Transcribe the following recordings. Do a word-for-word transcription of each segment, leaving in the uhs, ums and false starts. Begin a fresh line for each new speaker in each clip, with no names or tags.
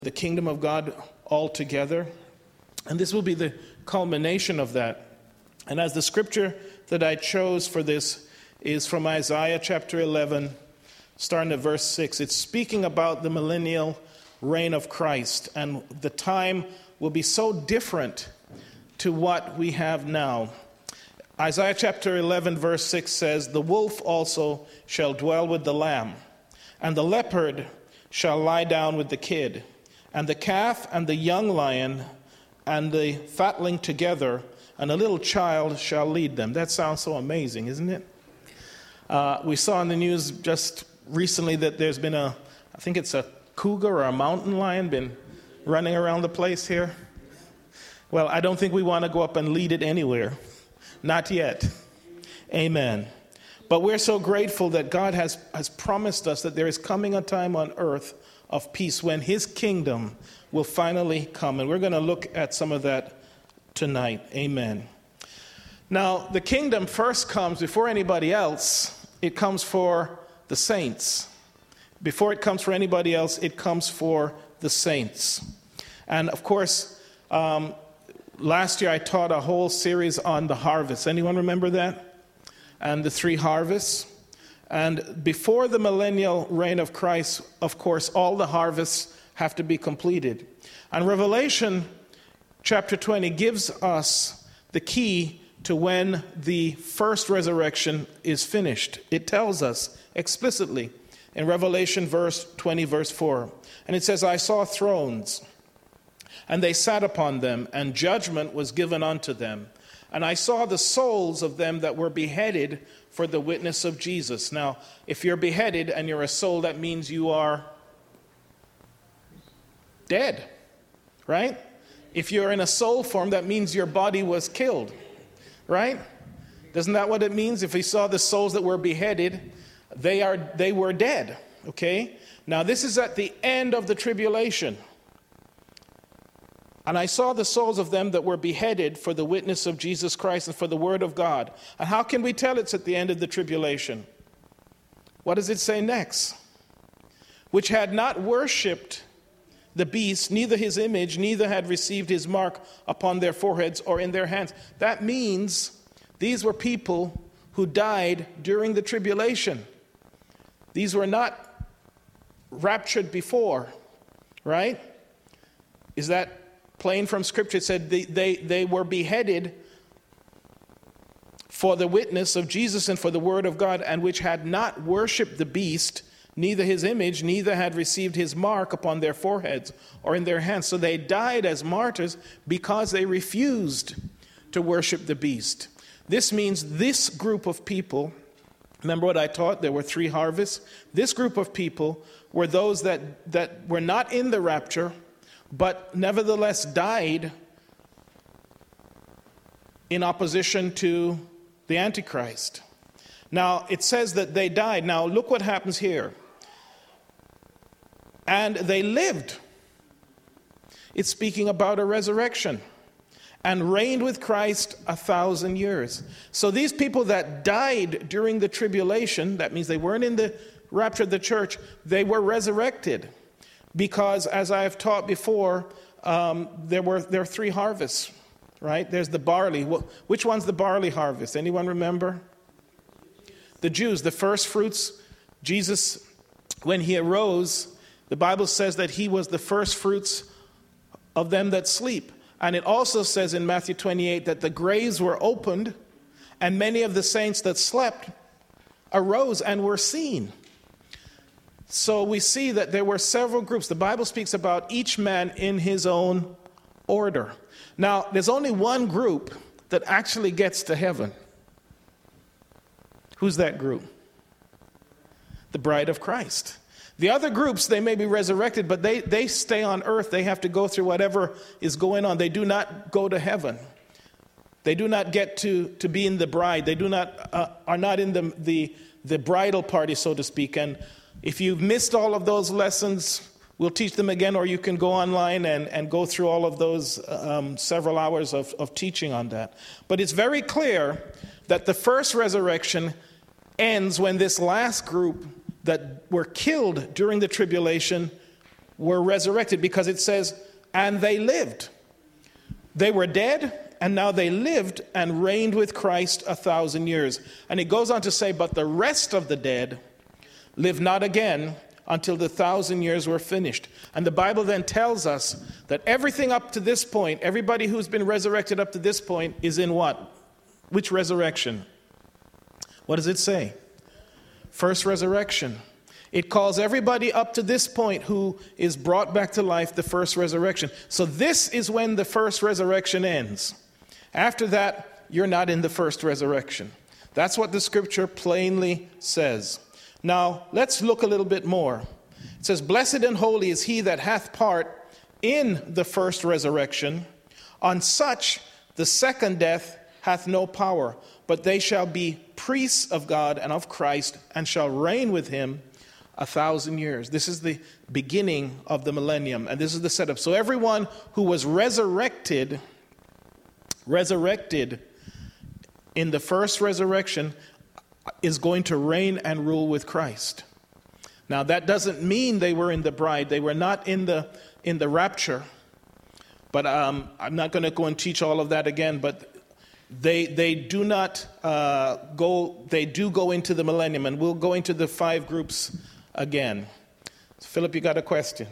the kingdom of God altogether. And this will be the culmination of that. And as the scripture that I chose for this is from Isaiah chapter eleven, starting at verse six. It's speaking about the millennial reign of Christ. And the time will be so different to what we have now. Isaiah chapter eleven, verse six says, "The wolf also shall dwell with the lamb, and the leopard shall lie down with the kid, and the calf and the young lion and the fatling together, and a little child shall lead them." That sounds so amazing, isn't it? Uh, we saw in the news just recently that there's been a, I think it's a cougar or a mountain lion been running around the place here. Well, I don't think we want to go up and lead it anywhere. Not yet. Amen. But we're so grateful that God has, has promised us that there is coming a time on earth of peace when his kingdom will finally come. And we're going to look at some of that tonight. Amen. Now, the kingdom first comes before anybody else. It comes for the saints. Before it comes for anybody else, it comes for the saints. And of course, um, last year I taught a whole series on the harvest. Anyone remember that? And the three harvests. And before the millennial reign of Christ, of course, all the harvests have to be completed. And Revelation chapter twenty gives us the key to when the first resurrection is finished. It tells us explicitly in Revelation verse twenty, verse four. And it says, "I saw thrones, and they sat upon them, and judgment was given unto them. And I saw the souls of them that were beheaded for the witness of Jesus." Now, if you're beheaded and you're a soul, that means you are dead, right? If you're in a soul form, that means your body was killed, right? Isn't that what it means? If we saw the souls that were beheaded, they are they were dead, okay? Now, this is at the end of the tribulation. "And I saw the souls of them that were beheaded for the witness of Jesus Christ and for the word of God." And how can we tell it's at the end of the tribulation? What does it say next? "Which had not worshipped the beast, neither his image, neither had received his mark upon their foreheads or in their hands." That means these were people who died during the tribulation. These were not raptured before, right? Is that plain from Scripture? It said they, they, they were beheaded for the witness of Jesus and for the word of God, and which had not worshipped the beast, neither his image, neither had received his mark upon their foreheads or in their hands. So they died as martyrs because they refused to worship the beast. This means this group of people, remember what I taught? There were three harvests. This group of people were those that, that were not in the rapture, but nevertheless died in opposition to the Antichrist. Now, it says that they died. Now, look what happens here. "And they lived." It's speaking about a resurrection. "And reigned with Christ a thousand years." So these people that died during the tribulation, that means they weren't in the rapture of the church, they were resurrected. Because, as I have taught before, um, there were there are three harvests, right? There's the barley. Which one's the barley harvest? Anyone remember? The Jews, the first fruits. Jesus, when he arose, the Bible says that he was the first fruits of them that sleep. And it also says in Matthew twenty-eight that the graves were opened, and many of the saints that slept arose and were seen. So we see that there were several groups. The Bible speaks about each man in his own order. Now, there's only one group that actually gets to heaven. Who's that group? The bride of Christ. The other groups, they may be resurrected, but they, they stay on earth. They have to go through whatever is going on. They do not go to heaven. They do not get to, to be in the bride. They do not uh, are not in the, the, the bridal party, so to speak. And if you've missed all of those lessons, we'll teach them again, or you can go online and, and go through all of those um, several hours of, of teaching on that. But it's very clear that the first resurrection ends when this last group that were killed during the tribulation were resurrected, because it says, and they lived. They were dead, and now they lived and reigned with Christ a thousand years. And it goes on to say, but the rest of the dead live not again until the thousand years were finished. And the Bible then tells us that everything up to this point, everybody who's been resurrected up to this point, is in what? Which resurrection? What does it say? First resurrection. It calls everybody up to this point who is brought back to life the first resurrection. So this is when the first resurrection ends. After that, you're not in the first resurrection. That's what the scripture plainly says. Now, let's look a little bit more. It says, blessed and holy is he that hath part in the first resurrection. On such the second death hath no power, but they shall be priests of God and of Christ, and shall reign with him a thousand years. This is the beginning of the millennium, and this is the setup. So everyone who was resurrected, resurrected in the first resurrection is going to reign and rule with Christ. Now that doesn't mean they were in the bride. They were not in the in the rapture. But um, I'm not going to go and teach all of that again. But they they do not uh, go. They do go into the millennium, and we'll go into the five groups again. Philip, you got a question?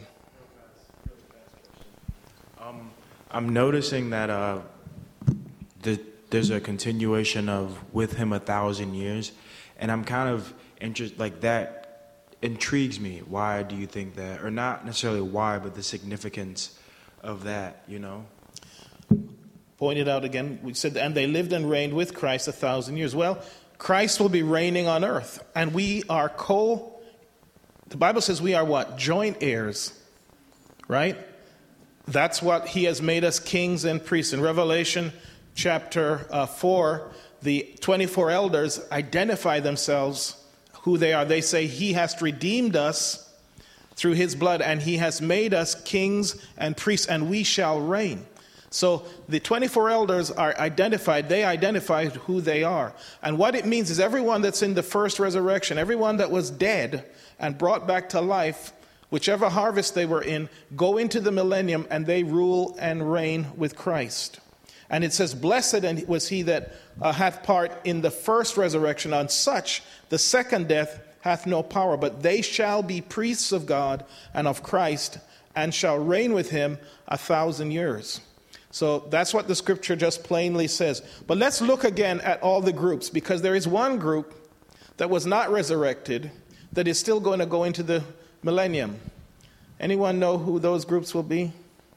Um, I'm noticing that uh, the, there's a continuation of with him a thousand years, and I'm kind of interested, like that intrigues me. Why do you think that? Or not necessarily why, but the significance of that, you know?
Point it out again. We said, and they lived and reigned with Christ a thousand years. Well, Christ will be reigning on earth, and we are co- The Bible says we are what? Joint heirs, right? That's what he has made us, kings and priests. In Revelation chapter uh, four, the twenty-four elders identify themselves, who they are. They say he has redeemed us through his blood, and he has made us kings and priests, and we shall reign. So the twenty-four elders are identified. They identify who they are. And what it means is everyone that's in the first resurrection, everyone that was dead and brought back to life, whichever harvest they were in, go into the millennium, and they rule and reign with Christ. And it says, blessed was he that uh, hath part in the first resurrection. On such the second death hath no power, but they shall be priests of God and of Christ, and shall reign with him a thousand years. So that's what the scripture just plainly says. But let's look again at all the groups, because there is one group that was not resurrected that is still going to go into the millennium. Anyone know who those groups will be?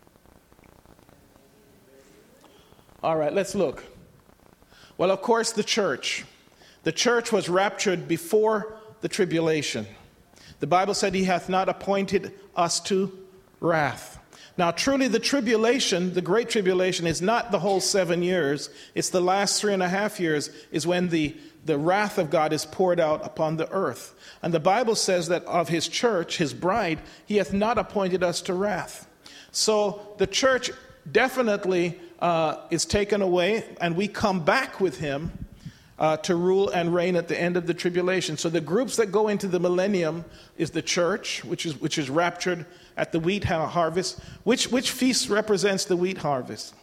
All right, let's look. Well, of course, the church. The church was raptured before the tribulation. The Bible said he hath not appointed us to wrath. Now, truly, the tribulation, the great tribulation, is not the whole seven years. It's the last three and a half years is when the, the wrath of God is poured out upon the earth. And the Bible says that of his church, his bride, he hath not appointed us to wrath. So the church definitely uh, is taken away, and we come back with him uh, to rule and reign at the end of the tribulation. So the groups that go into the millennium is the church, which is which is raptured at the wheat harvest. Which which feast represents the wheat harvest?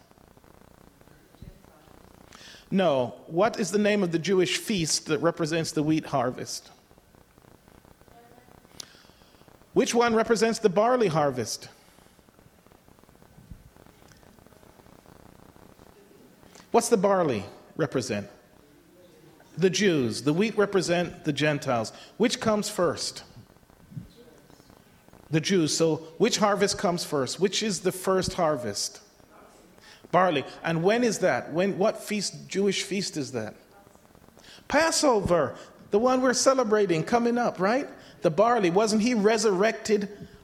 No. What is the name of the Jewish feast that represents the wheat harvest? Which one represents the barley harvest? What's the barley represent? The Jews. The wheat represent the Gentiles. Which comes first? The Jews. So which harvest comes first? Which is the first harvest? Barley. And when is that? When? What feast? Jewish feast is that? Passover. The one we're celebrating coming up, right? The barley. Wasn't he resurrected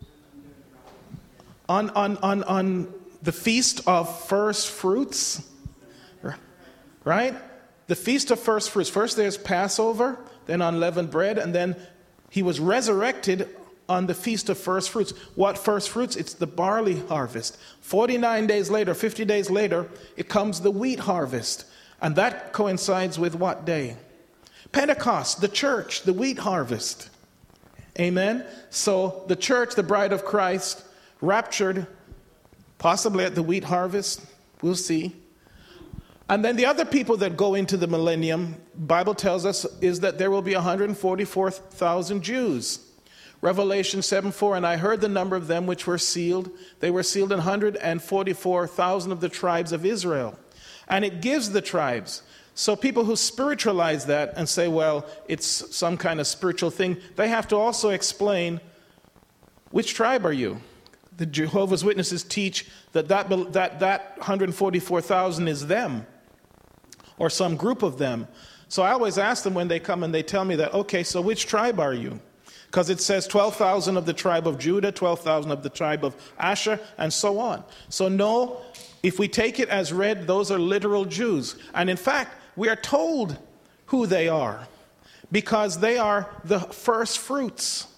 on, on, on, on the feast of first fruits? Right? The feast of first fruits. First there's Passover, then unleavened bread, and then he was resurrected on the feast of first fruits. What first fruits? It's the barley harvest. forty-nine days later, fifty days later, it comes the wheat harvest. And that coincides with what day? Pentecost, the church, the wheat harvest. Amen? So the church, the bride of Christ, raptured, possibly at the wheat harvest. We'll see. And then the other people that go into the millennium, Bible tells us, is that there will be one hundred forty-four thousand Jews. Revelation seven four, and I heard the number of them which were sealed. They were sealed in one hundred forty-four thousand of the tribes of Israel. And it gives the tribes. So people who spiritualize that and say, well, it's some kind of spiritual thing, they have to also explain, which tribe are you? The Jehovah's Witnesses teach that that, that, that one hundred forty-four thousand is them, or some group of them. So I always ask them when they come and they tell me that, okay, so which tribe are you? Because it says twelve thousand of the tribe of Judah, twelve thousand of the tribe of Asher, and so on. So no, if we take it as read, those are literal Jews. And in fact, we are told who they are, because they are the first fruits.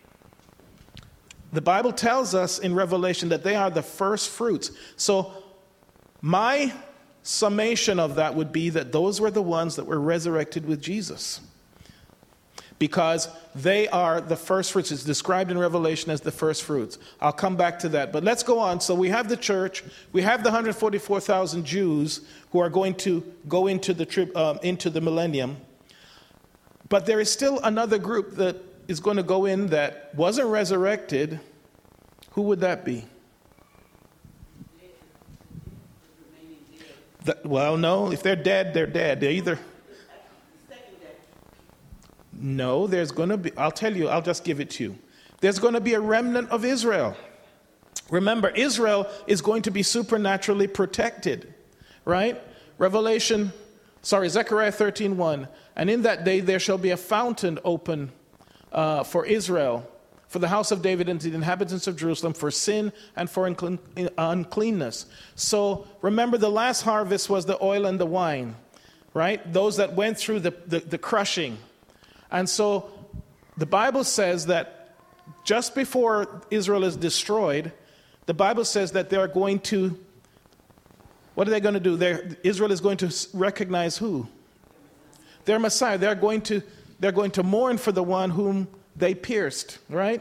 The Bible tells us in Revelation that they are the first fruits. So my summation of that would be that those were the ones that were resurrected with Jesus, because they are the first fruits. It's described in Revelation as the first fruits. I'll come back to that. But let's go on. So we have the church. We have the one hundred forty-four thousand Jews who are going to go into the trib, uh, into the millennium. But there is still another group that is going to go in that wasn't resurrected. Who would that be? The, well, no. If they're dead, they're dead. They're either... No, there's going to be, I'll tell you, I'll just give it to you. There's going to be a remnant of Israel. Remember, Israel is going to be supernaturally protected, right? Revelation, sorry, Zechariah thirteen one. And in that day there shall be a fountain open uh, for Israel, for the house of David and the inhabitants of Jerusalem, for sin and for unclean, uncleanness. So remember, the last harvest was the oil and the wine, right? Those that went through the, the, the crushing. And so the Bible says that just before Israel is destroyed, the Bible says that they're going to, what are they going to do? They're, Israel is going to recognize who? Their Messiah. They're going to, they're going to mourn for the one whom they pierced, right?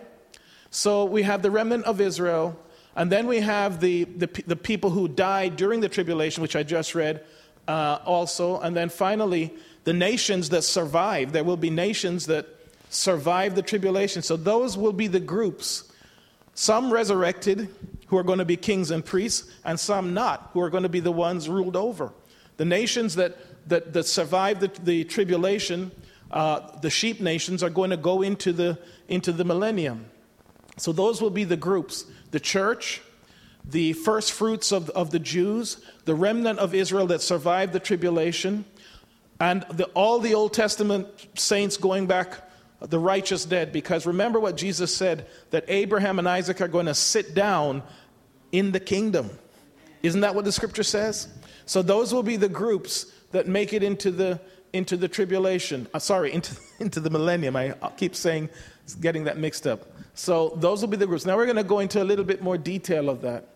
So we have the remnant of Israel, and then we have the, the, the people who died during the tribulation, which I just read uh, also, and then finally the nations that survive. There will be nations that survive the tribulation. So those will be the groups. Some resurrected, who are going to be kings and priests, and some not, who are going to be the ones ruled over. The nations that, that, that survive the, the tribulation, uh, the sheep nations, are going to go into the, into the millennium. So those will be the groups. The church, the first fruits of, of the Jews, the remnant of Israel that survived the tribulation, and the, all the Old Testament saints going back, the righteous dead. Because remember what Jesus said, that Abraham and Isaac are going to sit down in the kingdom. Isn't that what the scripture says? So those will be the groups that make it into the into the tribulation. Uh, sorry, into, into the millennium. I keep saying, getting that mixed up. So those will be the groups. Now we're going to go into a little bit more detail of that.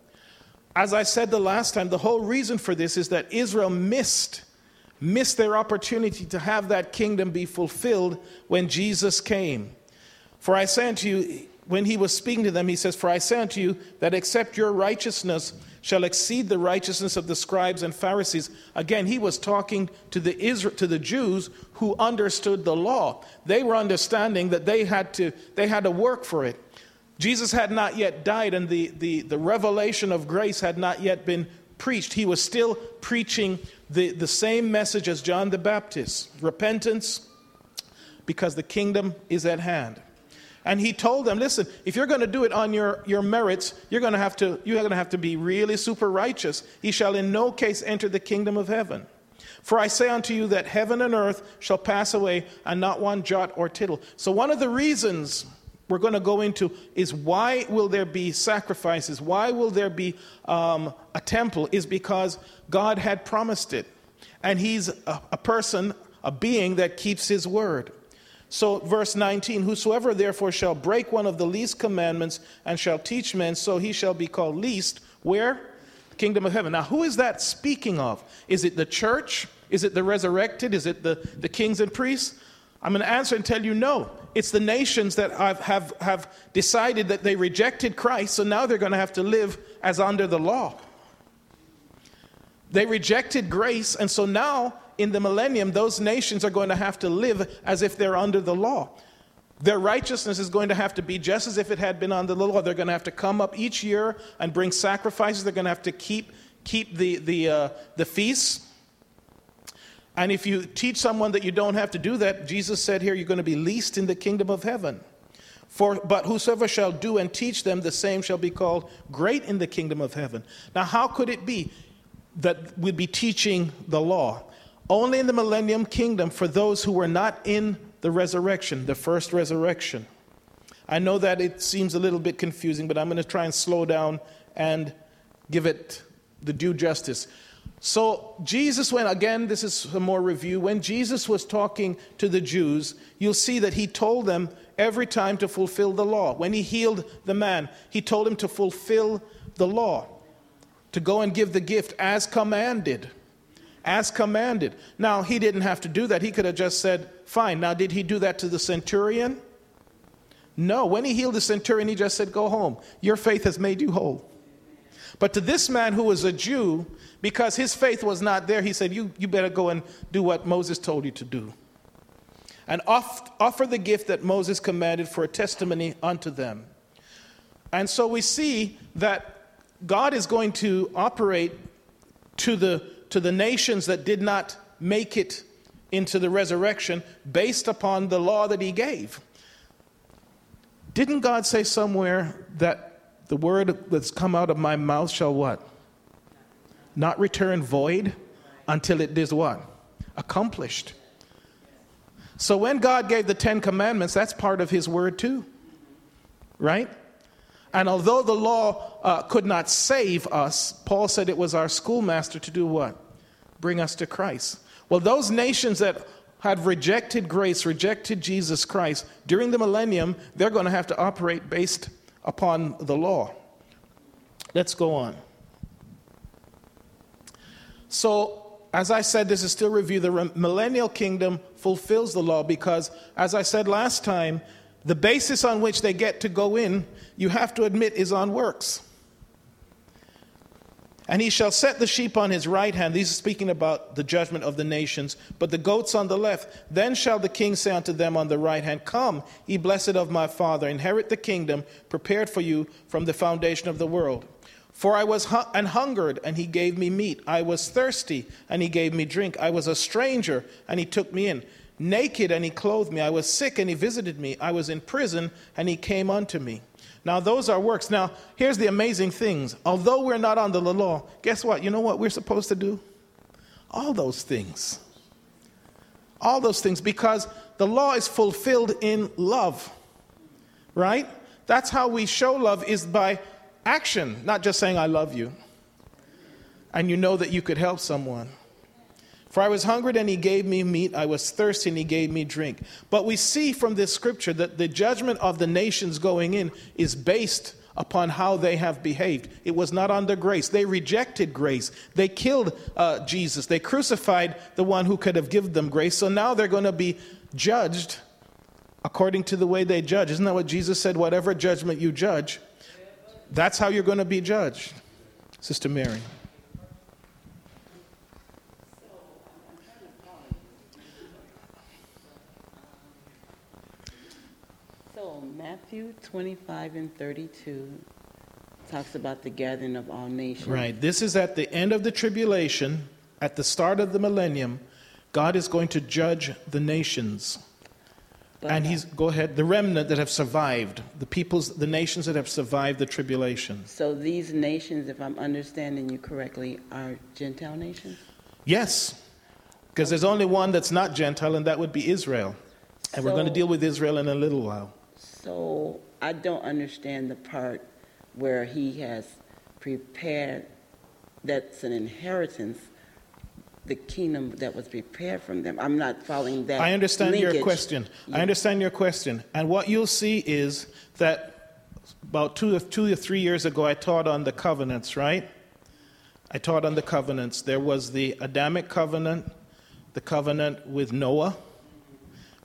As I said the last time, the whole reason for this is that Israel missed missed their opportunity to have that kingdom be fulfilled when Jesus came. For I say unto you, when he was speaking to them, he says, for I say unto you that except your righteousness shall exceed the righteousness of the scribes and Pharisees. Again, he was talking to the Israel, to the Jews who understood the law. They were understanding that they had to, they had to work for it. Jesus had not yet died, and the, the, the revelation of grace had not yet been preached. He was still preaching the, the same message as John the Baptist. Repentance, because the kingdom is at hand. And he told them, listen, if you're going to do it on your, your merits, you're going to have to you're going to have to be really super righteous. He shall in no case enter the kingdom of heaven. For I say unto you that heaven and earth shall pass away, and not one jot or tittle. So one of the reasons we're going to go into is why will there be sacrifices? Why will there be um, a temple? Is because God had promised it. And he's a, a person, a being that keeps his word. So verse nineteen, whosoever therefore shall break one of the least commandments and shall teach men, so he shall be called least. Where? The kingdom of heaven. Now, who is that speaking of? Is it the church? Is it the resurrected? Is it the, the kings and priests? I'm going to answer and tell you no. it's the nations that have, have, have decided that they rejected Christ, so now they're going to have to live as under the law. They rejected grace, and so now in the millennium, those nations are going to have to live as if they're under the law. Their righteousness is going to have to be just as if it had been under the law. They're going to have to come up each year and bring sacrifices. They're going to have to keep keep the the uh, the feasts. And if you teach someone that you don't have to do that, Jesus said here, you're going to be least in the kingdom of heaven. For but whosoever shall do and teach them, the same shall be called great in the kingdom of heaven. Now, how could it be that we'd be teaching the law? Only in the millennium kingdom for those who were not in the resurrection, the first resurrection. I know that it seems a little bit confusing, but I'm going to try and slow down and give it the due justice. So Jesus went, again, this is some more review. When Jesus was talking to the Jews, you'll see that he told them every time to fulfill the law. When he healed the man, he told him to fulfill the law, to go and give the gift as commanded. As commanded. Now, he didn't have to do that. He could have just said, fine. Now, did he do that to the centurion? No. When he healed the centurion, he just said, go home. Your faith has made you whole. But to this man who was a Jew, because his faith was not there, he said, you, you better go and do what Moses told you to do. And off, offer the gift that Moses commanded for a testimony unto them. And so we see that God is going to operate to the to the nations that did not make it into the resurrection based upon the law that he gave. Didn't God say somewhere that the word that's come out of my mouth shall what? Not return void until it is what? Accomplished. So when God gave the Ten Commandments, that's part of his word too. Right? And although the law uh, could not save us, Paul said it was our schoolmaster to do what? Bring us to Christ. Well, those nations that had rejected grace, rejected Jesus Christ, during the millennium, they're going to have to operate based upon the law. Let's go on. So, as I said, this is still review. The millennial kingdom fulfills the law because, as I said last time, the basis on which they get to go in, you have to admit, is on works. And he shall set the sheep on his right hand. These are speaking about the judgment of the nations. But the goats on the left. Then shall the king say unto them on the right hand, come, ye blessed of my Father, inherit the kingdom prepared for you from the foundation of the world. For I was hu- an hungered, and he gave me meat. I was thirsty, and he gave me drink. I was a stranger, and he took me in. Naked, and he clothed me. I was sick, and he visited me. I was in prison, and he came unto me. Now, those are works. Now, here's the amazing things. Although we're not under the law, guess what? You know what we're supposed to do? All those things. All those things, because the law is fulfilled in love. Right? That's how we show love, is by action, not just saying, I love you. And you know that you could help someone. For I was hungry, and he gave me meat. I was thirsty, and he gave me drink. But we see from this scripture that the judgment of the nations going in is based upon how they have behaved. It was not under grace. They rejected grace. They killed uh, Jesus. They crucified the one who could have given them grace. So now they're going to be judged according to the way they judge. Isn't that what Jesus said? Whatever judgment you judge, that's how you're going to be judged. Sister Mary.
Matthew twenty-five and thirty-two talks about the gathering of all nations.
Right. This is at the end of the tribulation, at the start of the millennium. God is going to judge the nations. But and he's, go ahead, the remnant that have survived, the peoples, the nations that have survived the tribulation. So
these nations, if I'm understanding you correctly, are Gentile nations?
Yes. Because there's only one that's not Gentile, and that would be Israel. And so, we're going to deal with Israel in a little while.
So I don't understand the part where he has prepared, that's an inheritance, the kingdom that was prepared from them. I'm not following that.
I understand
linkage.
your question. Yeah. I understand your question. And what you'll see is that about two or, two or three years ago, I taught on the covenants, right? I taught on the covenants. There was the Adamic covenant, the covenant with Noah,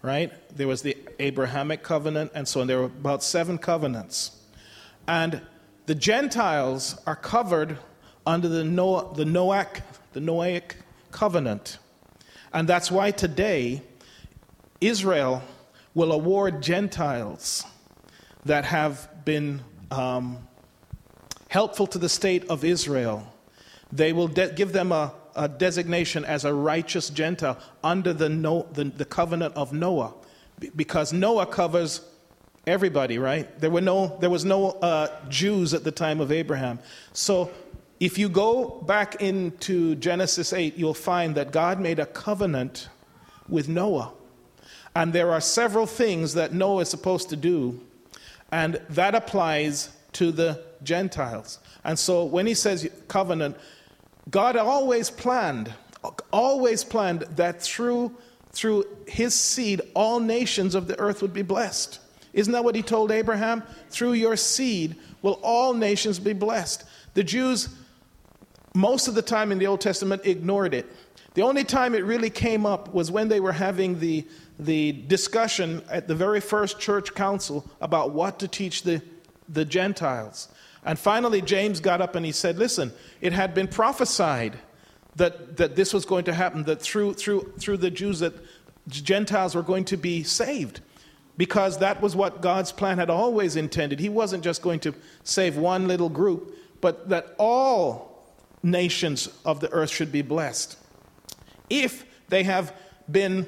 right? There was the Abrahamic covenant and so on. There were about seven covenants. And the Gentiles are covered under the Noah, the Noahic, the Noahic covenant. And that's why today Israel will award Gentiles that have been um, helpful to the state of Israel. They will de- give them a, a designation as a righteous Gentile under the, no, the, the covenant of Noah, B- because Noah covers everybody, right? There were no, there was no uh, Jews at the time of Abraham. So if you go back into Genesis eight, you'll find that God made a covenant with Noah. And there are several things that Noah is supposed to do, and that applies to the Gentiles. And so when he says covenant, God always planned, always planned that through, through his seed, all nations of the earth would be blessed. Isn't that what he told Abraham? Through your seed will all nations be blessed. The Jews, most of the time in the Old Testament, ignored it. The only time it really came up was when they were having the, the discussion at the very first church council about what to teach the, the Gentiles. And finally, James got up and he said, listen, it had been prophesied that, that this was going to happen, that through, through, through the Jews that Gentiles were going to be saved, because that was what God's plan had always intended. He wasn't just going to save one little group, but that all nations of the earth should be blessed if they have been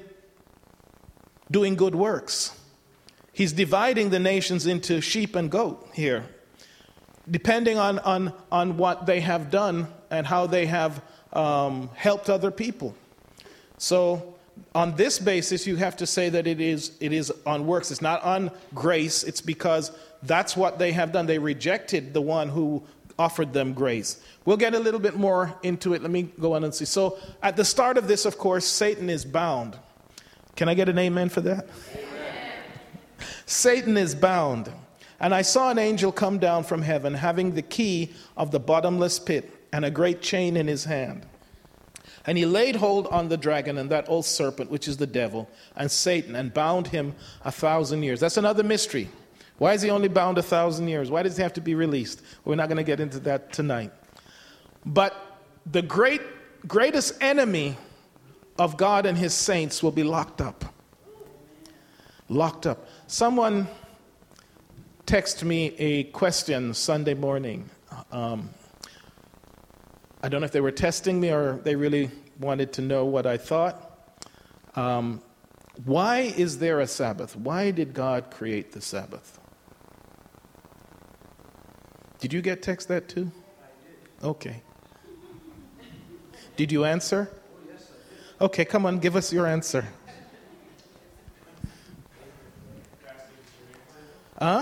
doing good works. He's dividing the nations into sheep and goat here, depending on, on, on what they have done and how they have um, helped other people. So on this basis, you have to say that it is, it is on works. It's not on grace. It's because that's what they have done. They rejected the one who offered them grace. We'll get a little bit more into it. Let me go on and see. So at the start of this, of course, Satan is bound. Can I get an amen for that? Amen. Satan is bound. And I saw an angel come down from heaven, having the key of the bottomless pit and a great chain in his hand. And he laid hold on the dragon and that old serpent, which is the devil, and Satan, and bound him a thousand years. That's another mystery. Why is he only bound a thousand years? Why does he have to be released? We're not going to get into that tonight. But the great, greatest enemy of God and his saints will be locked up. Locked up. Someone texted me a question Sunday morning. Um, I don't know if they were testing me or they really wanted to know what I thought. Um, why is there a Sabbath? Why did God create the Sabbath? Did you get text that too? I did. Okay. Did you answer? Oh, yes, I did. Okay, come on, give us your answer. Huh?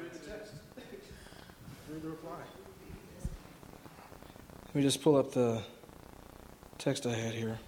Let me just pull up the text I had here.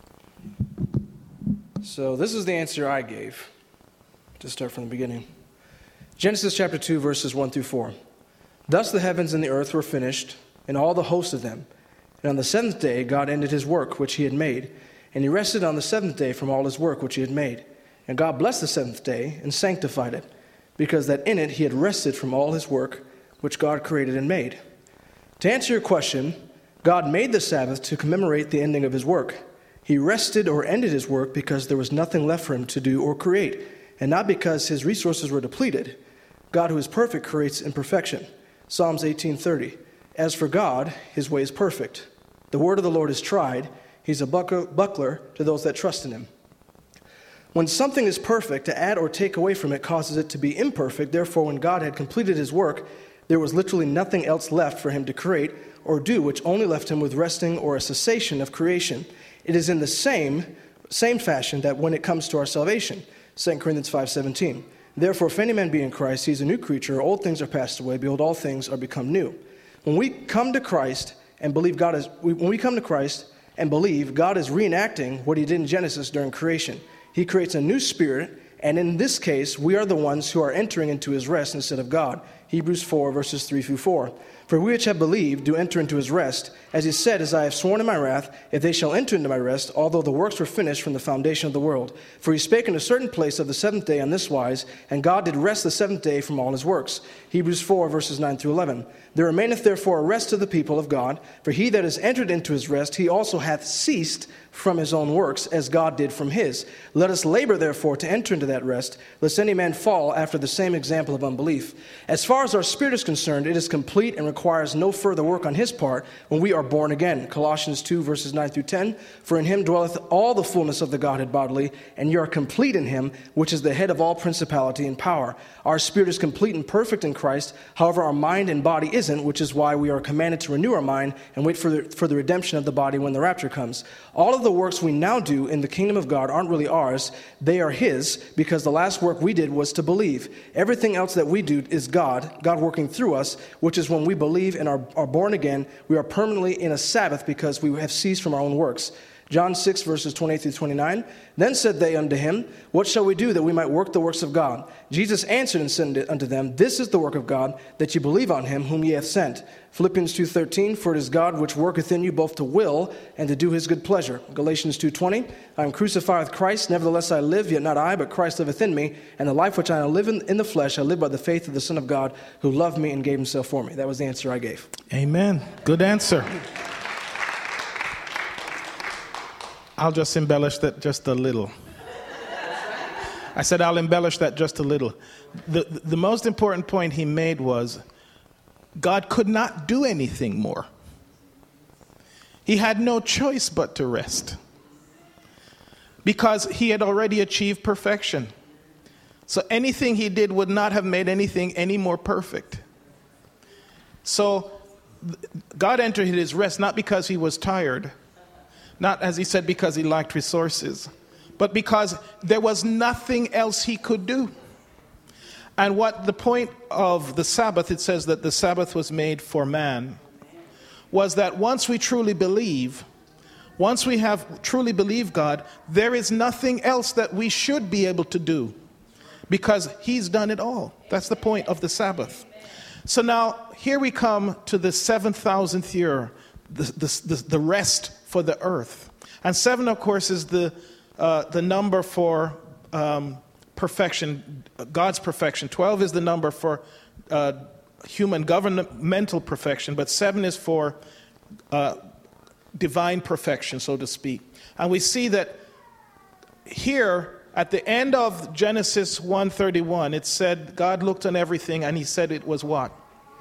So this is the answer I gave. To start from the beginning. Genesis chapter two, verses one through four. Thus the heavens and the earth were finished, and all the host of them. And on the seventh day God ended his work which he had made, and he rested on the seventh day from all his work which he had made. And God blessed the seventh day and sanctified it, because that in it he had rested from all his work which God created and made. To answer your question, God made the Sabbath to commemorate the ending of his work. He rested or ended his work because there was nothing left for him to do or create, and not because his resources were depleted. God who is perfect creates in perfection. Psalms eighteen thirty. As for God, his way is perfect. The word of the Lord is tried. He's a buckler to those that trust in him. When something is perfect, to add or take away from it causes it to be imperfect. Therefore, when God had completed his work, there was literally nothing else left for him to create or do, which only left him with resting or a cessation of creation. It is in the same, same fashion that when it comes to our salvation, Second Corinthians five seventeen. Therefore, if any man be in Christ, he is a new creature. Old things are passed away. Behold, all things are become new. When we come to Christ and believe God is, when we come to Christ and believe, God is reenacting what he did in Genesis during creation. He creates a new spirit, and in this case, we are the ones who are entering into his rest instead of God. Hebrews four, verses three through four. For we which have believed do enter into his rest, as he said, as I have sworn in my wrath, if they shall enter into my rest, although the works were finished from the foundation of the world. For he spake in a certain place of the seventh day on this wise, and God did rest the seventh day from all his works. Hebrews four, verses nine through eleven. There remaineth therefore a rest to the people of God, for he that is entered into his rest, he also hath ceased from his own works, as God did from his. Let us labor, therefore, to enter into that rest, lest any man fall after the same example of unbelief. As far as our spirit is concerned, it is complete and requires no further work on his part when we are born again. Colossians two, verses nine through ten. For in him dwelleth all the fullness of the Godhead bodily, and ye are complete in him, which is the head of all principality and power. Our spirit is complete and perfect in Christ. However, our mind and body isn't, which is why we are commanded to renew our mind and wait for the, for the redemption of the body when the rapture comes. All of the works we now do in the kingdom of God aren't really ours. They are his, because the last work we did was to believe. Everything else that we do is God, God working through us, which is when we believe and are, are born again, we are permanently in a Sabbath because we have ceased from our own works. John six, verses twenty-eight through twenty-nine. Then said they unto him, What shall we do that we might work the works of God? Jesus answered and said unto them, This is the work of God, that ye believe on him whom ye hath sent. Philippians two thirteen, For it is God which worketh in you both to will and to do his good pleasure. Galatians two twenty, I am crucified with Christ, nevertheless I live, yet not I, but Christ liveth in me. And the life which I now live in, in the flesh, I live by the faith of the Son of God, who loved me and gave himself for me. That was the answer I gave.
Amen. Good answer. I'll just embellish that just a little. I said I'll embellish that just a little. The, the most important point he made was God could not do anything more. He had no choice but to rest because he had already achieved perfection. So anything he did would not have made anything any more perfect. So God entered his rest not because he was tired, not, as he said, because he lacked resources, but because there was nothing else he could do. And what the point of the Sabbath, it says that the Sabbath was made for man, was that once we truly believe, once we have truly believed God, there is nothing else that we should be able to do because he's done it all. That's the point of the Sabbath. So now here we come to the seven thousandth year, the, the, the, the rest for the earth. And seven, of course, is the uh, the number for um, perfection, God's perfection. Twelve is the number for uh, human governmental perfection, but seven is for uh, divine perfection, so to speak. And we see that here at the end of Genesis one thirty-one, it said God looked on everything and he said it was what?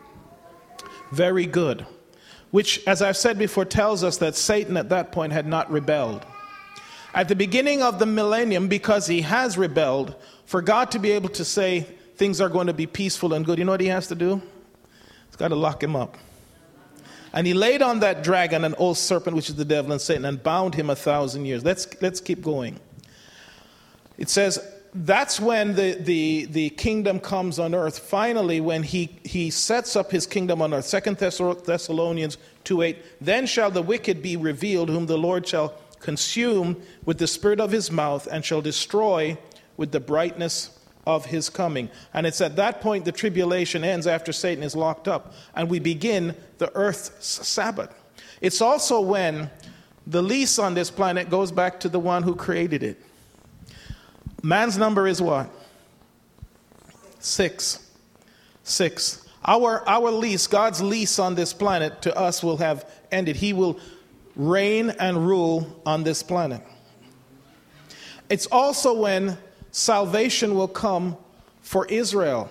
Very good. Which, as I've said before, tells us that Satan at that point had not rebelled. At the beginning of the millennium, because he has rebelled, for God to be able to say things are going to be peaceful and good, you know what he has to do? He's got to lock him up. And he laid on that dragon, an old serpent, which is the devil and Satan, and bound him a thousand years. Let's, let's keep going. It says, that's when the, the, the kingdom comes on earth. Finally, when he, he sets up his kingdom on earth. Second Thessalonians two eight. Then shall the wicked be revealed, whom the Lord shall consume with the spirit of his mouth, and shall destroy with the brightness of his coming. And it's at that point the tribulation ends after Satan is locked up, and we begin the earth's Sabbath. It's also when the lease on this planet goes back to the one who created it. Man's number is what? Six. Six. Our, our lease, God's lease on this planet to us will have ended. He will reign and rule on this planet. It's also when salvation will come for Israel.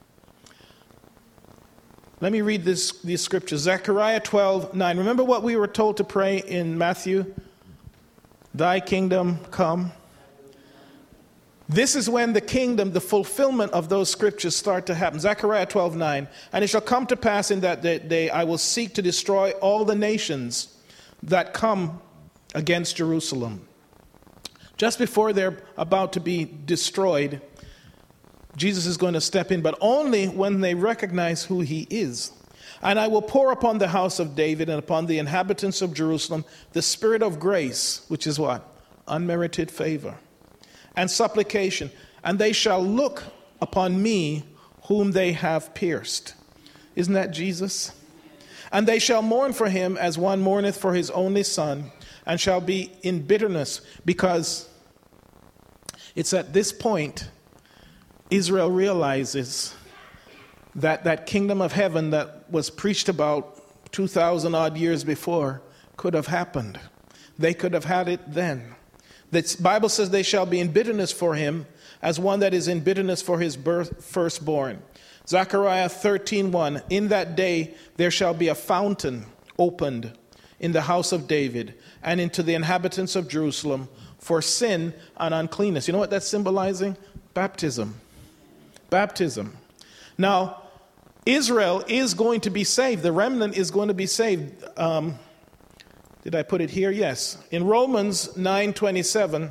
Let me read this, these scriptures. Zechariah twelve nine. Remember what we were told to pray in Matthew? Thy kingdom come. This is when the kingdom, the fulfillment of those scriptures start to happen. Zechariah twelve nine. And it shall come to pass in that day, I will seek to destroy all the nations that come against Jerusalem. Just before they're about to be destroyed, Jesus is going to step in, but only when they recognize who he is. And I will pour upon the house of David and upon the inhabitants of Jerusalem the spirit of grace, which is what? Unmerited favor. And supplication. And they shall look upon me whom they have pierced. Isn't that Jesus? And they shall mourn for him as one mourneth for his only son, and shall be in bitterness, because it's at this point Israel realizes that that kingdom of heaven that was preached about two thousand odd years before could have happened. They could have had it then. The Bible says they shall be in bitterness for him as one that is in bitterness for his birth, firstborn. Zechariah thirteen one, in that day there shall be a fountain opened in the house of David and into the inhabitants of Jerusalem for sin and uncleanness. You know what that's symbolizing? Baptism. Baptism. Now, Israel is going to be saved. The remnant is going to be saved. Um, did I put it here? Yes. In Romans nine twenty-seven,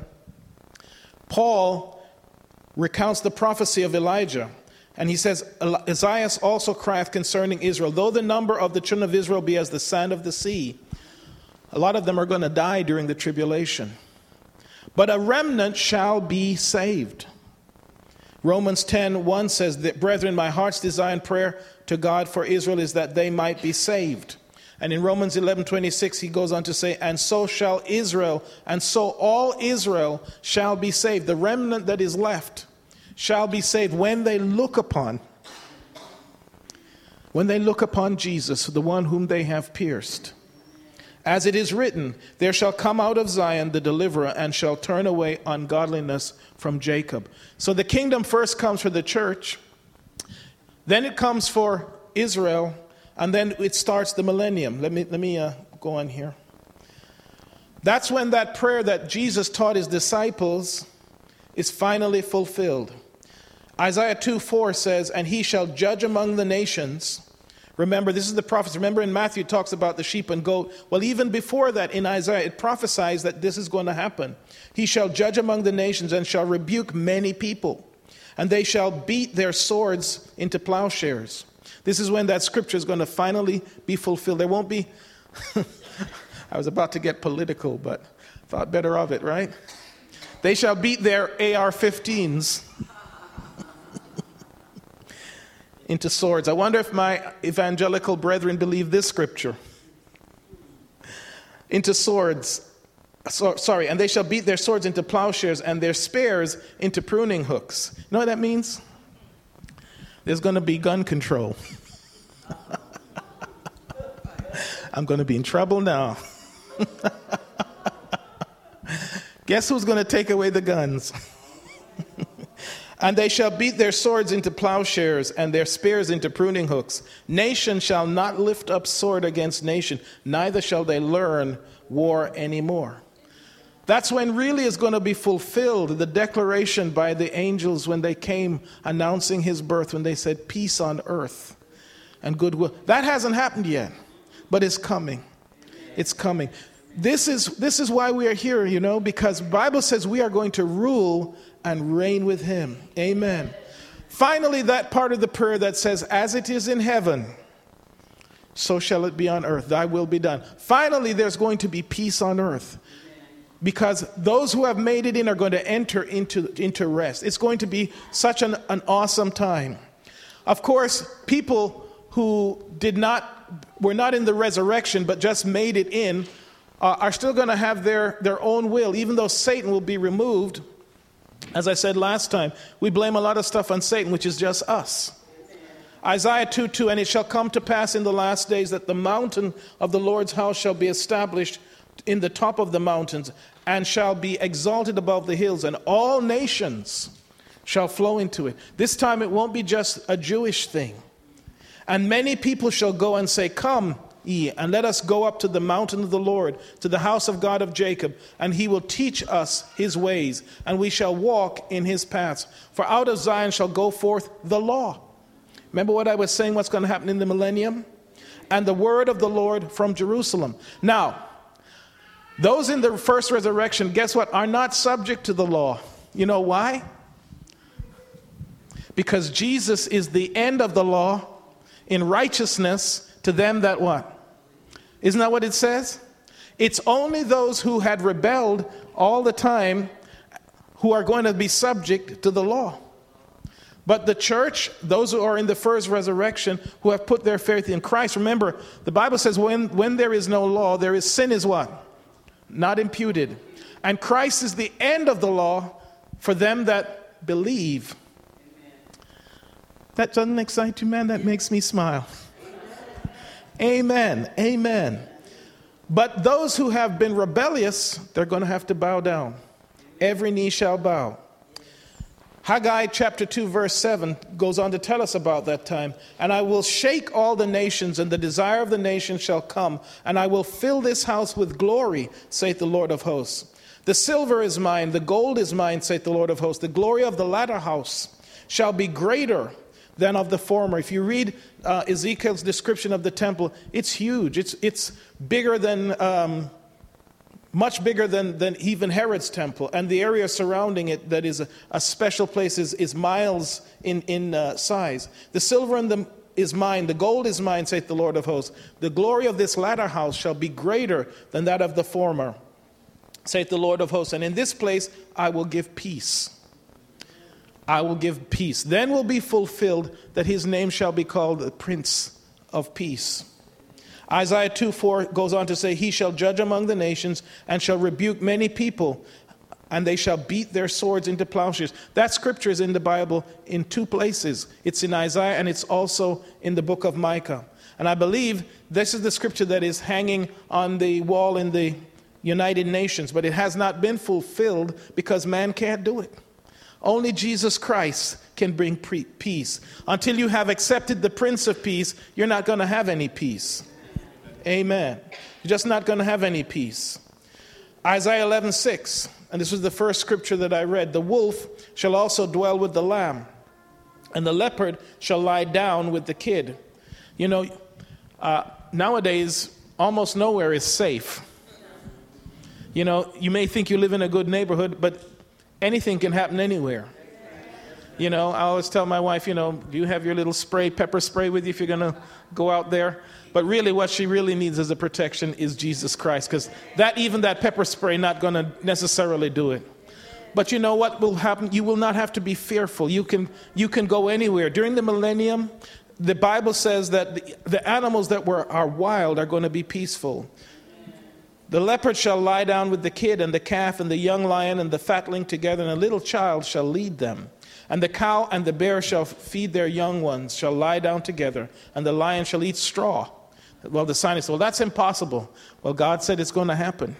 Paul recounts the prophecy of Elijah. And he says, Isaiah also crieth concerning Israel, though the number of the children of Israel be as the sand of the sea. A lot of them are going to die during the tribulation. But a remnant shall be saved. Romans ten one says that, brethren, my heart's desire and prayer to God for Israel is that they might be saved. And in Romans eleven twenty-six, he goes on to say, and so shall Israel, and so all Israel shall be saved. The remnant that is left shall be saved when they look upon, when they look upon Jesus, the one whom they have pierced. As it is written, there shall come out of Zion the deliverer, and shall turn away ungodliness from Jacob. So the kingdom first comes for the church, then it comes for Israel, and then it starts the millennium. Let me let me uh, go on here. That's when that prayer that Jesus taught his disciples is finally fulfilled. Isaiah two four says, and he shall judge among the nations. Remember, this is the prophecy. Remember in Matthew it talks about the sheep and goat. Well, even before that in Isaiah, it prophesies that this is going to happen. He shall judge among the nations and shall rebuke many people. And they shall beat their swords into plowshares. This is when that scripture is going to finally be fulfilled. There won't be, I was about to get political, but thought better of it, right? They shall beat their A R fifteens into swords. I wonder if my evangelical brethren believe this scripture. Into swords. So, sorry, and they shall beat their swords into plowshares and their spears into pruning hooks. You know what that means? There's going to be gun control. I'm going to be in trouble now. Guess who's going to take away the guns? And they shall beat their swords into plowshares and their spears into pruning hooks. Nation shall not lift up sword against nation, neither shall they learn war anymore. That's when really is going to be fulfilled the declaration by the angels when they came announcing his birth, when they said peace on earth and goodwill. That hasn't happened yet, but it's coming. It's coming. This is this is why we are here, you know, because the Bible says we are going to rule and reign with him. Amen. Finally, that part of the prayer that says, as it is in heaven, so shall it be on earth. Thy will be done. Finally, there's going to be peace on earth. Because those who have made it in are going to enter into, into rest. It's going to be such an, an awesome time. Of course, people who did not, were not in the resurrection, but just made it in, uh, are still going to have their, their own will, even though Satan will be removed. As I said last time, we blame a lot of stuff on Satan, which is just us. Isaiah two two, and it shall come to pass in the last days that the mountain of the Lord's house shall be established in the top of the mountains, and shall be exalted above the hills, and all nations shall flow into it. This time it won't be just a Jewish thing. And many people shall go and say, come ye, and let us go up to the mountain of the Lord, to the house of God of Jacob, and he will teach us his ways, and we shall walk in his paths. For out of Zion shall go forth the law. Remember what I was saying, what's going to happen in the millennium? And the word of the Lord from Jerusalem. Now, those in the first resurrection, guess what, are not subject to the law. You know why? Because Jesus is the end of the law in righteousness to them that what? Isn't that what it says? It's only those who had rebelled all the time who are going to be subject to the law. But the church, those who are in the first resurrection, who have put their faith in Christ, remember, the Bible says when, when there is no law, there is sin is what? Not imputed. And Christ is the end of the law for them that believe. That doesn't excite you, man? That makes me smile. Amen. Amen. But those who have been rebellious, they're going to have to bow down. Every knee shall bow. Haggai chapter two verse seven goes on to tell us about that time. And I will shake all the nations, and the desire of the nations shall come, and I will fill this house with glory, saith the Lord of hosts. The silver is mine, the gold is mine, saith the Lord of hosts. The glory of the latter house shall be greater than of the former. If you read uh, Ezekiel's description of the temple, it's huge. It's it's bigger than... Um, Much bigger than, than even Herod's temple. And the area surrounding it that is a, a special place is, is miles in, in uh, size. The silver and the, is mine, the gold is mine, saith the Lord of hosts. The glory of this latter house shall be greater than that of the former, saith the Lord of hosts. And in this place I will give peace. I will give peace. Then will be fulfilled that his name shall be called the Prince of Peace. Isaiah two four goes on to say, he shall judge among the nations and shall rebuke many people, and they shall beat their swords into plowshares. That scripture is in the Bible in two places. It's in Isaiah and it's also in the book of Micah. And I believe this is the scripture that is hanging on the wall in the United Nations, but it has not been fulfilled because man can't do it. Only Jesus Christ can bring pre- peace. Until you have accepted the Prince of Peace, you're not going to have any peace. Amen. You're just not going to have any peace. Isaiah eleven six, and this was the first scripture that I read. The wolf shall also dwell with the lamb, and the leopard shall lie down with the kid. You know, uh, nowadays, almost nowhere is safe. You know, you may think you live in a good neighborhood, but anything can happen anywhere. You know, I always tell my wife, you know, do you have your little spray, pepper spray with you if you're going to go out there? But really what she really needs as a protection is Jesus Christ, because that even that pepper spray not going to necessarily do it. But you know what will happen? You will not have to be fearful. You can you can go anywhere. During the millennium, the Bible says that the, the animals that were are wild are going to be peaceful. The leopard shall lie down with the kid and the calf and the young lion and the fatling together, and a little child shall lead them. And the cow and the bear shall feed their young ones, shall lie down together, and the lion shall eat straw. Well, the scientist, well, that's impossible. Well, God said it's going to happen.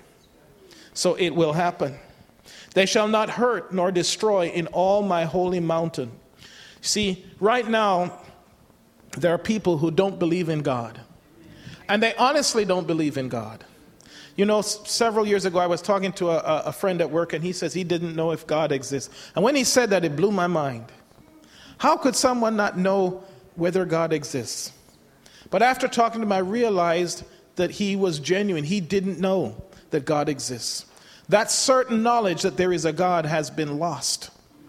So it will happen. They shall not hurt nor destroy in all my holy mountain. See, right now, there are people who don't believe in God. And they honestly don't believe in God. You know, s- several years ago, I was talking to a, a friend at work, and he says he didn't know if God exists. And when he said that, it blew my mind. How could someone not know whether God exists? But after talking to him, I realized that he was genuine. He didn't know that God exists. That certain knowledge that there is a God has been lost.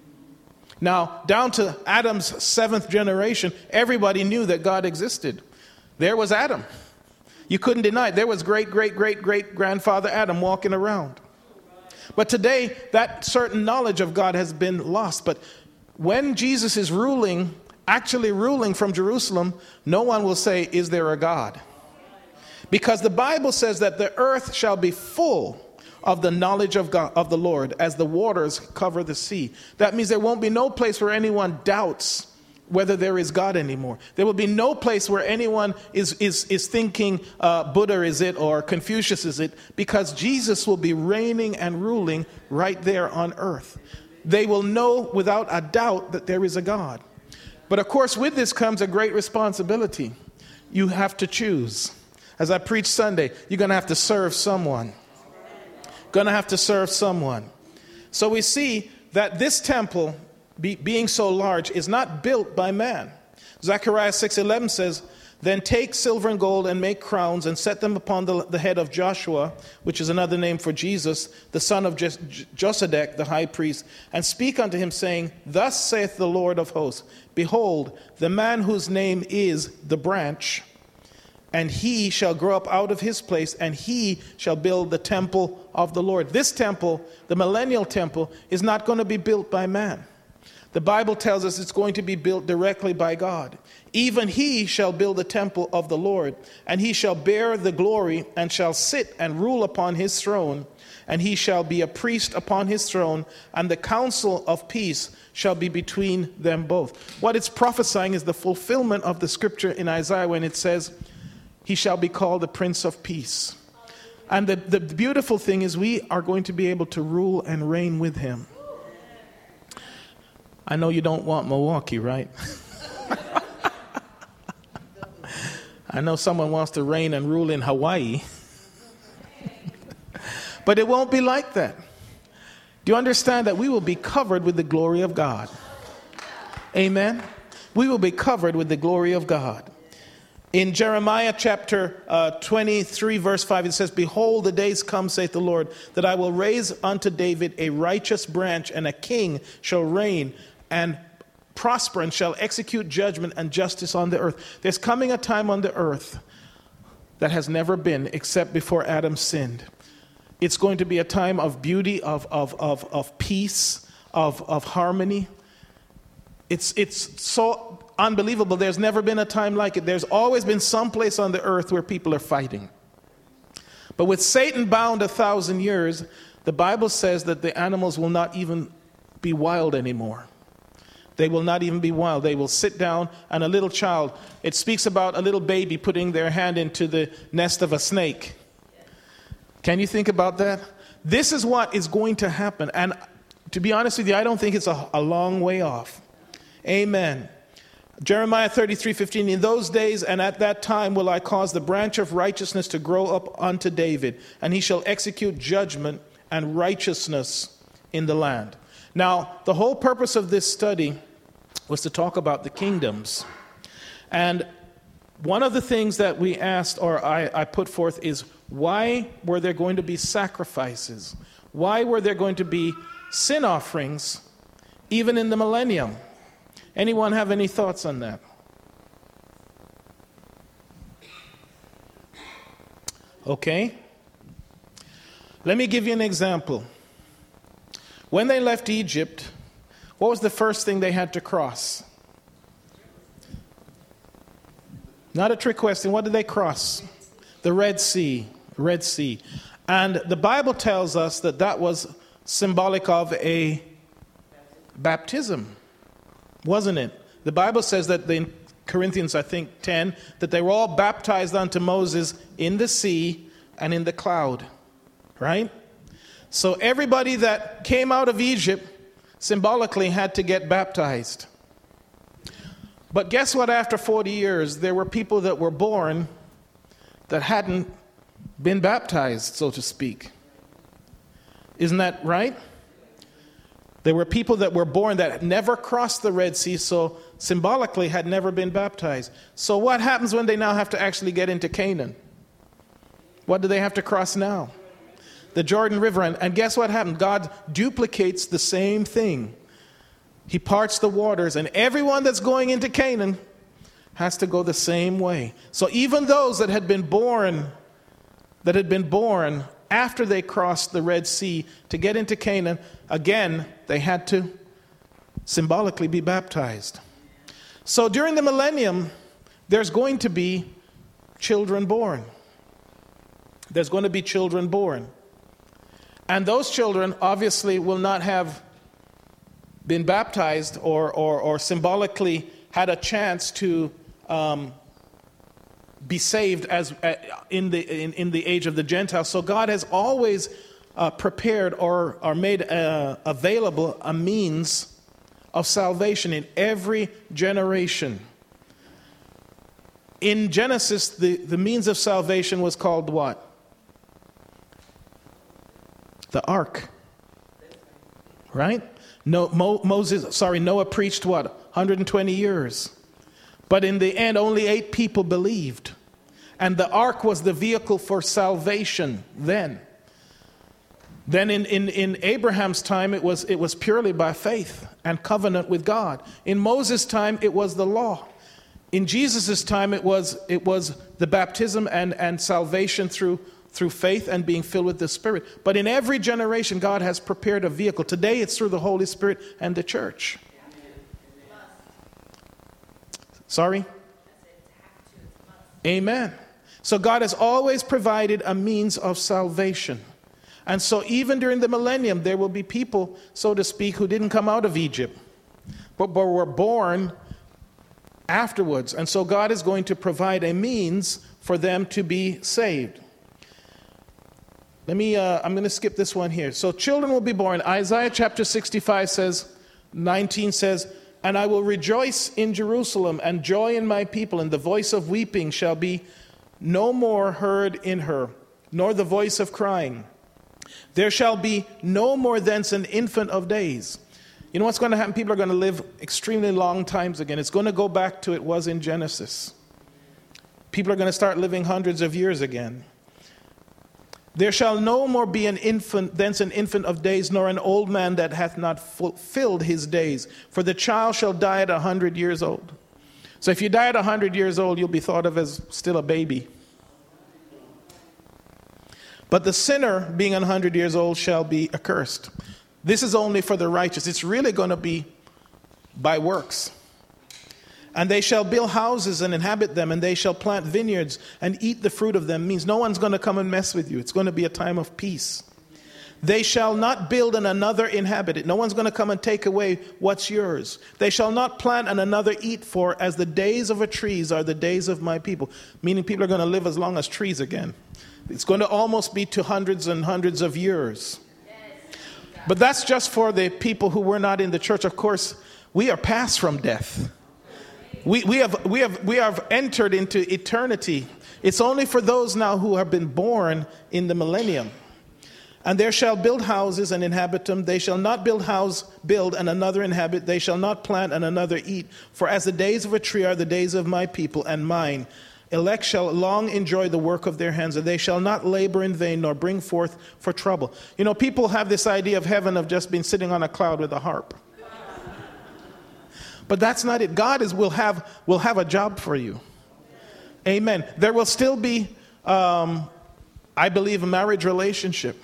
Now, down to Adam's seventh generation, everybody knew that God existed. There was Adam. You couldn't deny it. There was great, great, great, great grandfather Adam walking around. But today, that certain knowledge of God has been lost. But when Jesus is ruling, actually ruling from Jerusalem, no one will say, is there a God? Because the Bible says that the earth shall be full of the knowledge of God, of the Lord, as the waters cover the sea. That means there won't be no place where anyone doubts whether there is God anymore. There will be no place where anyone is is is thinking uh, Buddha is it or Confucius is it, because Jesus will be reigning and ruling right there on earth. They will know without a doubt that there is a God. But of course, with this comes a great responsibility. You have to choose. As I preached Sunday, you're going to have to serve someone. Going to have to serve someone. So we see that this temple, be, being so large, is not built by man. Zechariah six eleven says, then take silver and gold and make crowns and set them upon the, the head of Joshua, which is another name for Jesus, the son of Jes- Josedek, the high priest, and speak unto him, saying, thus saith the Lord of hosts, behold, the man whose name is the branch, and he shall grow up out of his place, and he shall build the temple of the Lord. This temple, the millennial temple, is not going to be built by man. The Bible tells us it's going to be built directly by God. Even he shall build the temple of the Lord, and he shall bear the glory, and shall sit and rule upon his throne, and he shall be a priest upon his throne, and the counsel of peace shall be between them both. What it's prophesying is the fulfillment of the scripture in Isaiah when it says, he shall be called the Prince of Peace. And the, the beautiful thing is we are going to be able to rule and reign with him. I know you don't want Milwaukee, right? I know someone wants to reign and rule in Hawaii. But it won't be like that. Do you understand that we will be covered with the glory of God? Amen? We will be covered with the glory of God. In Jeremiah chapter uh, twenty-three, verse five, it says, behold, the days come, saith the Lord, that I will raise unto David a righteous branch, and a king shall reign and prosper, and shall execute judgment and justice on the earth. There's coming a time on the earth that has never been except before Adam sinned. It's going to be a time of beauty, of, of, of, of peace, of, of harmony. It's, it's so unbelievable. There's never been a time like it. There's always been some place on the earth where people are fighting. But with Satan bound a thousand years, the Bible says that the animals will not even be wild anymore. They will not even be wild. They will sit down, and a little child, it speaks about a little baby putting their hand into the nest of a snake. Can you think about that? This is what is going to happen. And to be honest with you, I don't think it's a, a long way off. Amen. Jeremiah thirty-three fifteen, in those days and at that time will I cause the branch of righteousness to grow up unto David, and he shall execute judgment and righteousness in the land. Now, the whole purpose of this study was to talk about the kingdoms. And one of the things that we asked, or I, I put forth, is why were there going to be sacrifices? Why were there going to be sin offerings even in the millennium? Anyone have any thoughts on that? Okay. Let me give you an example. When they left Egypt, what was the first thing they had to cross? Not a trick question. What did they cross? The Red Sea. Red Sea. And the Bible tells us that that was symbolic of a baptism, wasn't it? The Bible says that in Corinthians, I think, ten, that they were all baptized unto Moses in the sea and in the cloud. Right? So everybody that came out of Egypt symbolically had to get baptized. But guess what? After forty years, there were people that were born that hadn't been baptized, so to speak. Isn't that right? There were people that were born that never crossed the Red Sea, so symbolically had never been baptized. So what happens when they now have to actually get into Canaan? What do they have to cross now? The Jordan River. And, and guess what happened? God duplicates the same thing. He parts the waters, and everyone that's going into Canaan has to go the same way. So even those that had been born, that had been born after they crossed the Red Sea to get into Canaan, again, they had to symbolically be baptized. So during the millennium, there's going to be children born. There's going to be children born. And those children obviously will not have been baptized or, or, or symbolically had a chance to um, be saved as uh, in the in, in the age of the Gentiles. So God has always uh, prepared or, or made uh, available a means of salvation in every generation. In Genesis, the, the means of salvation was called what? The ark. Right? No, Mo, Moses, sorry, Noah preached what? one hundred twenty years. But in the end, only eight people believed. And the ark was the vehicle for salvation then. Then in, in, in Abraham's time, it was, it was purely by faith and covenant with God. In Moses' time, it was the law. In Jesus' time, it was, it was the baptism and, and salvation through through faith and being filled with the Spirit. But in every generation, God has prepared a vehicle. Today, it's through the Holy Spirit and the church. Sorry? Amen. So God has always provided a means of salvation. And so even during the millennium, there will be people, so to speak, who didn't come out of Egypt, but, but were born afterwards. And so God is going to provide a means for them to be saved. Let me, uh, I'm going to skip this one here. So children will be born. Isaiah chapter sixty-five says, nineteen says, and I will rejoice in Jerusalem and joy in my people, and the voice of weeping shall be no more heard in her, nor the voice of crying. There shall be no more thence an infant of days. You know what's going to happen? People are going to live extremely long times again. It's going to go back to it was in Genesis. People are going to start living hundreds of years again. There shall no more be an infant, thence an infant of days, nor an old man that hath not fulfilled his days. For the child shall die at a hundred years old. So if you die at a hundred years old, you'll be thought of as still a baby. But the sinner, being a hundred years old, shall be accursed. This is only for the righteous. It's really going to be by works. And they shall build houses and inhabit them, and they shall plant vineyards and eat the fruit of them. Means no one's going to come and mess with you. It's going to be a time of peace. They shall not build and another inhabit it. No one's going to come and take away what's yours. They shall not plant and another eat, for as the days of a trees are the days of my people. Meaning people are going to live as long as trees again. It's going to almost be to hundreds and hundreds of years. But that's just for the people who were not in the church. Of course, we are past from death. We, we, have, we, have, we have entered into eternity. It's only for those now who have been born in the millennium. And there shall build houses and inhabit them. They shall not build house, build and another inhabit. They shall not plant and another eat. For as the days of a tree are the days of my people and mine. Elect shall long enjoy the work of their hands, and they shall not labor in vain, nor bring forth for trouble. You know, people have this idea of heaven of just being sitting on a cloud with a harp. But that's not it. God is will have will have a job for you. Amen. There will still be, um, I believe, a marriage relationship.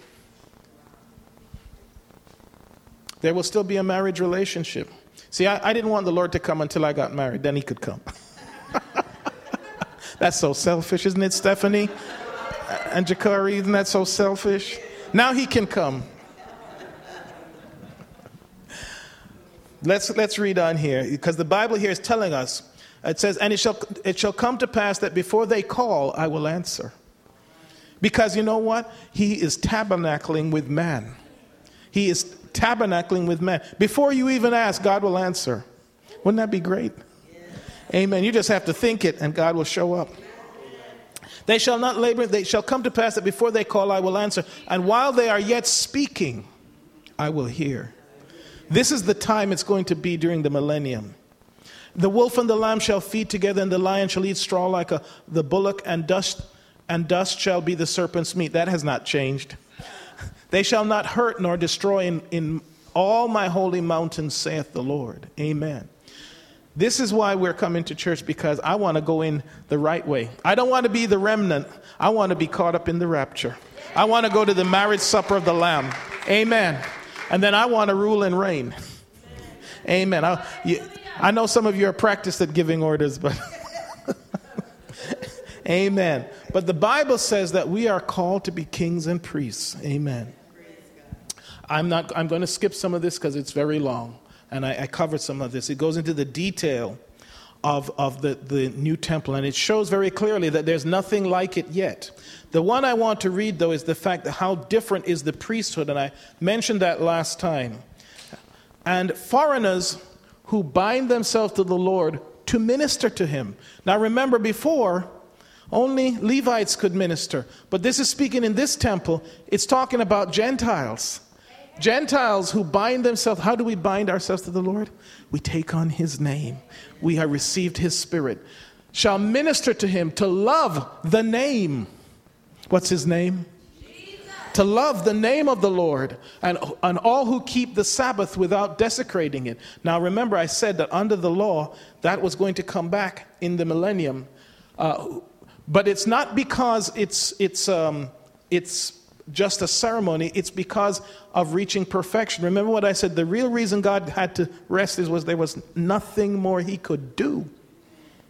There will still be a marriage relationship. See, I, I didn't want the Lord to come until I got married. Then he could come. That's so selfish, isn't it, Stephanie? And Jakari, isn't that so selfish? Now he can come. Let's let's read on here, because the Bible here is telling us. It says, and it shall it shall come to pass that before they call, I will answer. Because you know what? He is tabernacling with man. He is tabernacling with man. Before you even ask, God will answer. Wouldn't that be great? Amen. You just have to think it, and God will show up. They shall not labor. They shall come to pass that before they call, I will answer. And while they are yet speaking, I will hear. This is the time it's going to be during the millennium. The wolf and the lamb shall feed together, and the lion shall eat straw like a, the bullock, and dust and dust shall be the serpent's meat. That has not changed. They shall not hurt nor destroy in, in all my holy mountains, saith the Lord. Amen. This is why we're coming to church, because I want to go in the right way. I don't want to be the remnant. I want to be caught up in the rapture. I want to go to the marriage supper of the Lamb. Amen. And then I want to rule and reign. Amen. I, you, I know some of you are practiced at giving orders, but amen. But the Bible says that we are called to be kings and priests. Amen. I'm not. I'm going to skip some of this because it's very long. And I, I covered some of this. It goes into the detail of, of the, the new temple. And it shows very clearly that there's nothing like it yet. The one I want to read, though, is the fact that how different is the priesthood. And I mentioned that last time. And foreigners who bind themselves to the Lord to minister to him. Now remember, before, only Levites could minister. But this is speaking in this temple. It's talking about Gentiles. Gentiles who bind themselves. How do we bind ourselves to the Lord? We take on his name. We have received his spirit. Shall minister to him, to love the name. What's his name? Jesus. To love the name of the Lord, and, and all who keep the Sabbath without desecrating it. Now remember, I said that under the law, that was going to come back in the millennium. Uh, but it's not because it's it's um, it's just a ceremony. It's because of reaching perfection. Remember what I said? The real reason God had to rest is was there was nothing more he could do.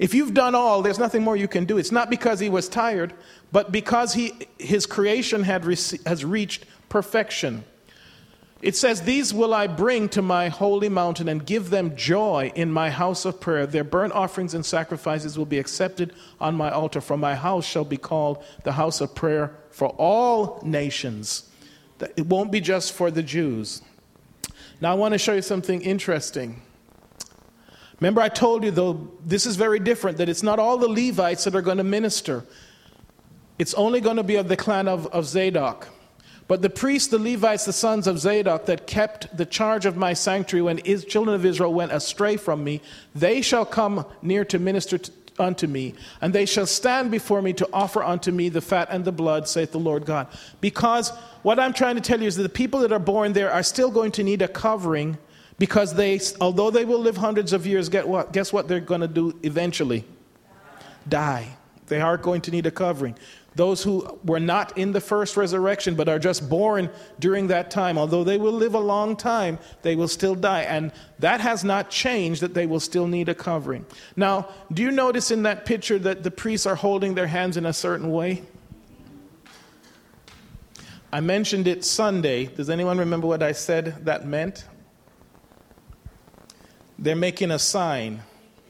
If you've done all, there's nothing more you can do. It's not because he was tired, but because he his creation had rec- has reached perfection. It says, these will I bring to my holy mountain and give them joy in my house of prayer. Their burnt offerings and sacrifices will be accepted on my altar. For my house shall be called the house of prayer for all nations. It won't be just for the Jews. Now I want to show you something interesting. Remember I told you, though, this is very different, that it's not all the Levites that are going to minister. It's only going to be of the clan of, of Zadok. But the priests, the Levites, the sons of Zadok, that kept the charge of my sanctuary when his children of Israel went astray from me, they shall come near to minister to, unto me, and they shall stand before me to offer unto me the fat and the blood, saith the Lord God. Because what I'm trying to tell you is that the people that are born there are still going to need a covering, because they, although they will live hundreds of years, get what? Guess what they're going to do eventually? Die. They are going to need a covering. Those who were not in the first resurrection but are just born during that time, although they will live a long time, they will still die. And that has not changed, that they will still need a covering. Now, do you notice in that picture that the priests are holding their hands in a certain way? I mentioned it Sunday. Does anyone remember what I said that meant? They're making a sign.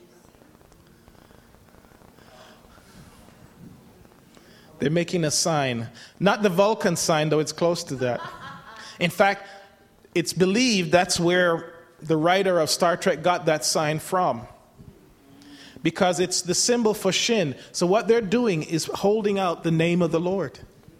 They're making a sign. Not the Vulcan sign, though it's close to that. In fact, it's believed that's where the writer of Star Trek got that sign from, because it's the symbol for Shin. So what they're doing is holding out the name of the Lord.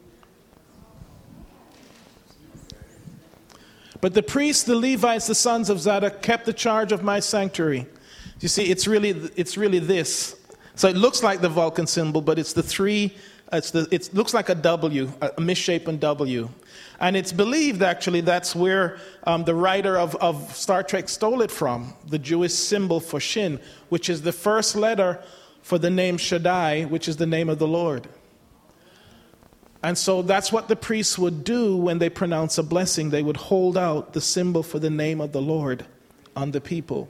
But the priests, the Levites, the sons of Zadok, kept the charge of my sanctuary. You see, it's really, it's really this. So it looks like the Vulcan symbol, but it's the three. It's the, it looks like a W, a misshapen W. And it's believed, actually, that's where um, the writer of, of Star Trek stole it from, the Jewish symbol for Shin, which is the first letter for the name Shaddai, which is the name of the Lord. And so that's what the priests would do when they pronounce a blessing. They would hold out the symbol for the name of the Lord on the people.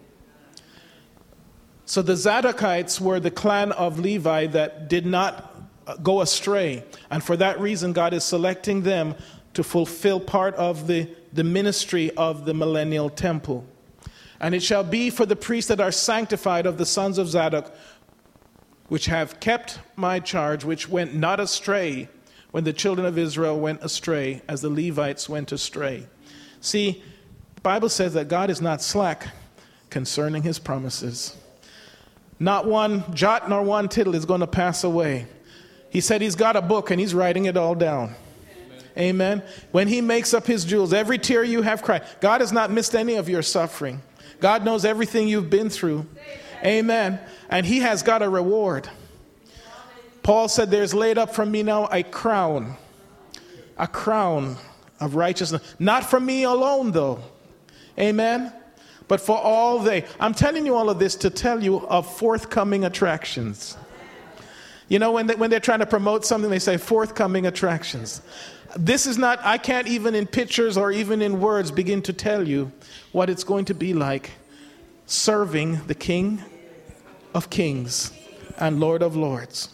So the Zadokites were the clan of Levi that did not go astray. And for that reason, God is selecting them to fulfill part of the, the ministry of the millennial temple. And it shall be for the priests that are sanctified of the sons of Zadok, which have kept my charge, which went not astray when the children of Israel went astray, as the Levites went astray. See, the Bible says that God is not slack concerning his promises. Not one jot nor one tittle is going to pass away. He said he's got a book and he's writing it all down. Amen. Amen. When he makes up his jewels, every tear you have cried, God has not missed any of your suffering. God knows everything you've been through. Amen. And he has got a reward. Paul said, there's laid up for me now a crown, a crown of righteousness. Not for me alone, though. Amen. But for all they. I'm telling you all of this to tell you of forthcoming attractions. You know, when, they, when they're trying to promote something, they say forthcoming attractions. This is not, I can't even in pictures or even in words begin to tell you what it's going to be like serving the King of Kings and Lord of Lords.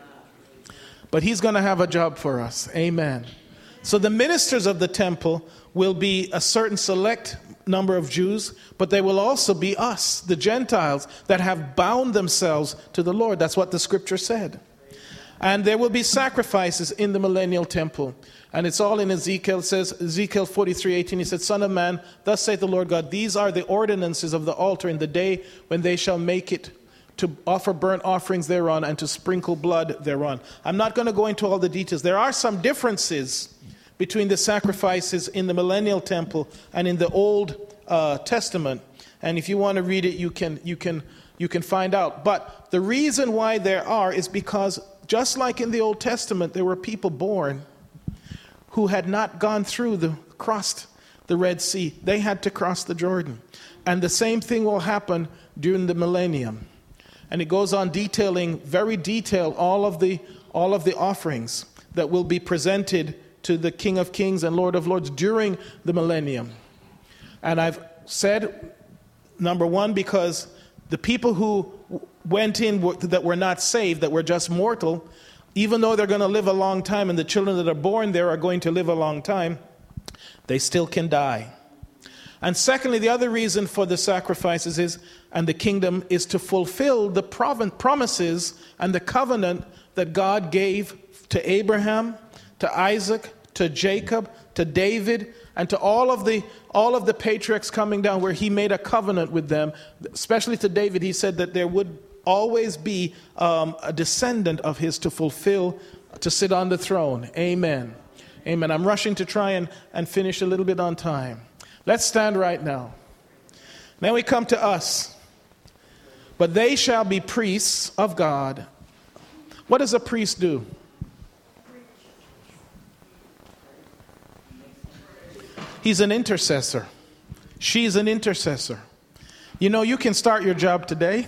But he's going to have a job for us. Amen. So the ministers of the temple will be a certain select number of Jews, but they will also be us, the Gentiles, that have bound themselves to the Lord. That's what the scripture said. And there will be sacrifices in the millennial temple. And it's all in Ezekiel. It says, Ezekiel forty-three eighteen, he said, Son of man, thus saith the Lord God, these are the ordinances of the altar in the day when they shall make it to offer burnt offerings thereon and to sprinkle blood thereon. I'm not going to go into all the details. There are some differences between the sacrifices in the millennial temple and in the Old uh, Testament. And if you want to read it, you can, you can, you can find out. But the reason why there are is because just like in the Old Testament, there were people born who had not gone through the, crossed the Red Sea. They had to cross the Jordan. And the same thing will happen during the millennium. And it goes on detailing, very detailed, all of the, all of the offerings that will be presented to the King of Kings and Lord of Lords during the millennium. And I've said, number one, because the people who went in that were not saved, that were just mortal, even though they're going to live a long time and the children that are born there are going to live a long time, they still can die. And secondly, the other reason for the sacrifices is, and the kingdom, is to fulfill the promises and the covenant that God gave to Abraham, to Isaac, to Jacob, to David, and to all of the all of the patriarchs coming down, where he made a covenant with them. Especially to David, he said that there would always be um, a descendant of his to fulfill, to sit on the throne. Amen. Amen. I'm rushing to try and, and finish a little bit on time. Let's stand right now. Then we come to us. But they shall be priests of God. What does a priest do? He's an intercessor. She's an intercessor. You know, you can start your job today.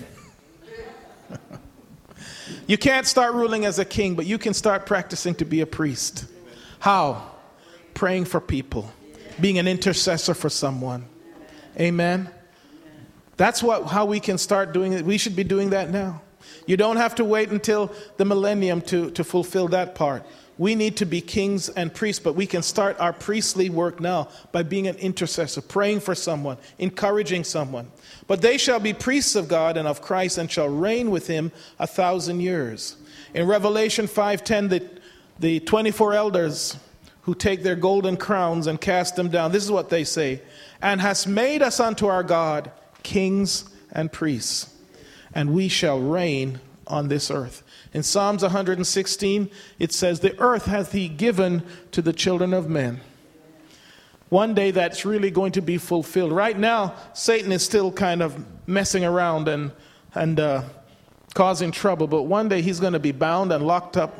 You can't start ruling as a king, but you can start practicing to be a priest. How? Praying for people. Being an intercessor for someone. Amen. That's what how we can start doing it. We should be doing that now. You don't have to wait until the millennium to, to fulfill that part. We need to be kings and priests, but we can start our priestly work now by being an intercessor, praying for someone, encouraging someone. But they shall be priests of God and of Christ, and shall reign with him a thousand years. In Revelation five ten, the, the twenty-four elders who take their golden crowns and cast them down, this is what they say: and has made us unto our God kings and priests, and we shall reign on this earth. In Psalms one hundred sixteen, it says, the earth hath he given to the children of men. One day that's really going to be fulfilled. Right now, Satan is still kind of messing around and, and uh, causing trouble. But one day he's going to be bound and locked up.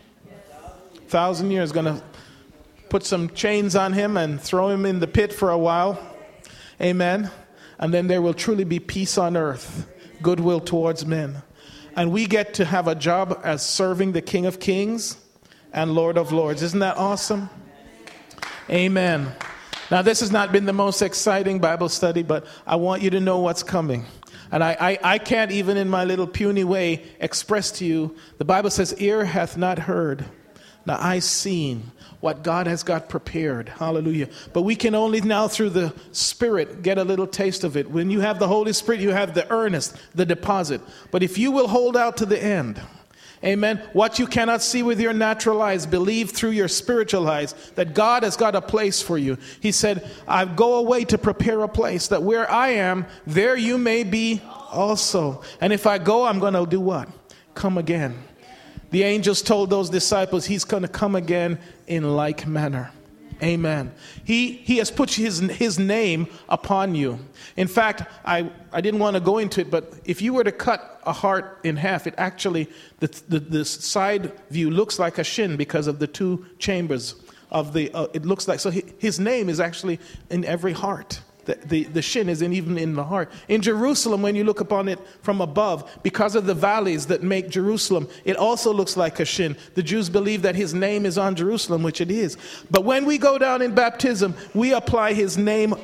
A thousand years, going to put some chains on him and throw him in the pit for a while. Amen. And then there will truly be peace on earth, goodwill towards men. And we get to have a job as serving the King of Kings and Lord of Lords. Isn't that awesome? Amen. Now, this has not been the most exciting Bible study, but I want you to know what's coming. And I, I, I can't even in my little puny way express to you. The Bible says, ear hath not heard, now eye seen what God has got prepared. Hallelujah. But we can only now through the Spirit get a little taste of it. When you have the Holy Spirit, you have the earnest, the deposit. But if you will hold out to the end, amen, what you cannot see with your natural eyes, believe through your spiritual eyes that God has got a place for you. He said, I go away to prepare a place that where I am, there you may be also. And if I go, I'm going to do what? Come again. The angels told those disciples he's going to come again in like manner. Amen. He he has put his his name upon you. In fact, I, I didn't want to go into it, but if you were to cut a heart in half, it actually, the the, the side view looks like a shin because of the two chambers of the, uh, it looks like, so he, his name is actually in every heart. The, the, the shin isn't even in the heart. In Jerusalem, when you look upon it from above, because of the valleys that make Jerusalem, it also looks like a shin. The Jews believe that his name is on Jerusalem, which it is. But when we go down in baptism, we apply his name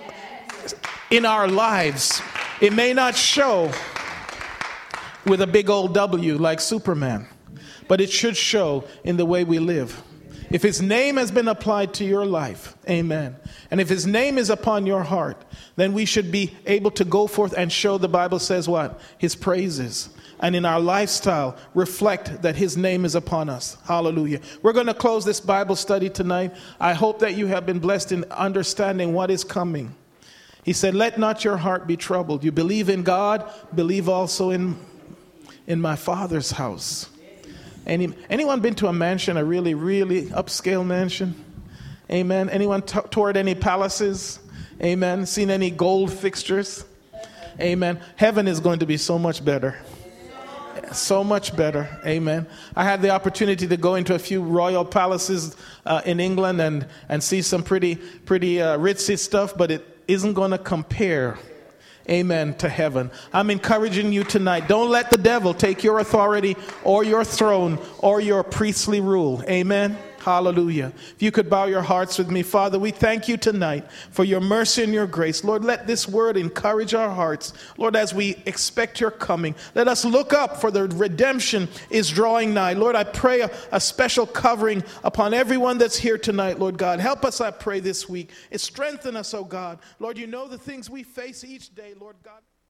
in our lives. It may not show with a big old W like Superman, but it should show in the way we live. If his name has been applied to your life, amen. And if his name is upon your heart, then we should be able to go forth and show, the Bible says what? His praises. And in our lifestyle, reflect that his name is upon us. Hallelujah. We're going to close this Bible study tonight. I hope that you have been blessed in understanding what is coming. He said, let not your heart be troubled. You believe in God, believe also in, in my Father's house. Any, anyone been to a mansion, a really, really upscale mansion? Amen. Anyone t- toured any palaces? Amen. Seen any gold fixtures? Amen. Heaven is going to be so much better. So much better. Amen. I had the opportunity to go into a few royal palaces uh, in England and, and see some pretty, pretty uh, ritzy stuff, but it isn't going to compare, amen, to heaven. I'm encouraging you tonight. Don't let the devil take your authority or your throne or your priestly rule. Amen. Hallelujah. If you could bow your hearts with me. Father, we thank you tonight for your mercy and your grace. Lord, let this word encourage our hearts. Lord, as we expect your coming, let us look up, for the redemption is drawing nigh. Lord, I pray a, a special covering upon everyone that's here tonight, Lord God. Help us, I pray, this week. Strengthen us, oh God. Lord, you know the things we face each day, Lord God.